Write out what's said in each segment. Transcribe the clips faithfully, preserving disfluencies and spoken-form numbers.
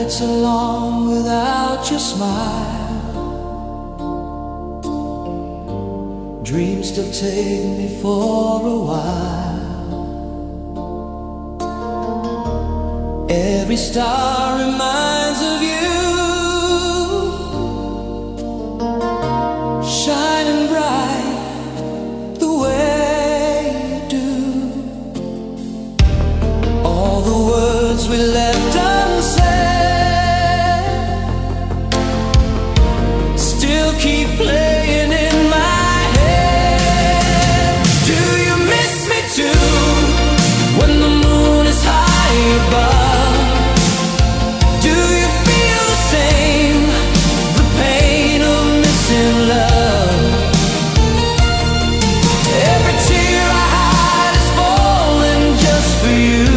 so long without your smile. Dreams still take me for a while. Every star reminds of you, shining bright the way you do. All the words we left unsaid still keep playing in my head. Do you miss me too, when the moon is high above? Do you feel the same, the pain of missing love? Every tear I hide is falling just for you.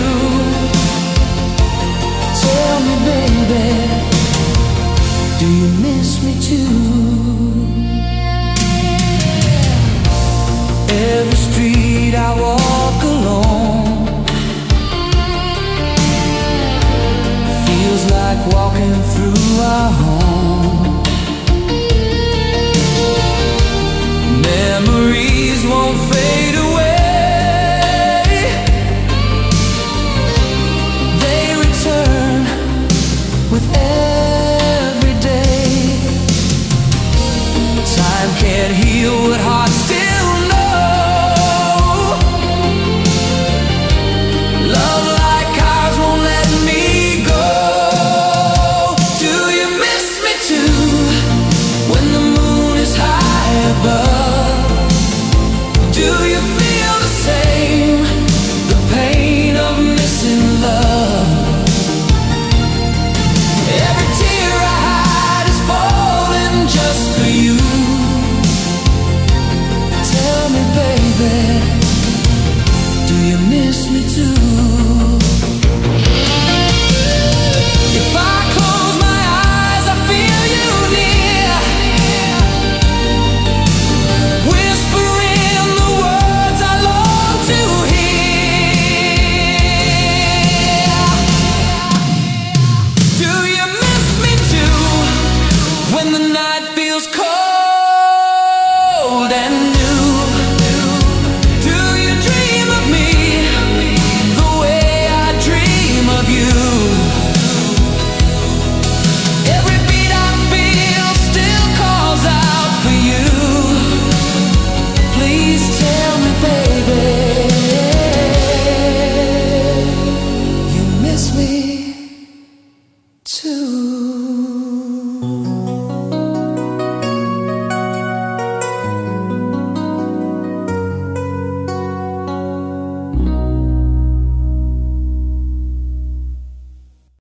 Tell me, baby, do you miss me too? Every street I walk alone feels like walking through our home. Memories won't fade away, they return with every day. Time can't heal what hearts still know. Love like ours won't let me go. Do you miss me too, when the moon is high above? Do you feel the same, the pain of missing love? Every tear I hide is falling just for you. Tell me, baby, do you miss me too? If I close my eyes, I feel you near, whispering the words I long to hear. Do you miss me too, when the night feels cold and new? Do you dream of me the way I dream of you? Every beat I feel still calls out for you. Please tell me, baby, you miss me too.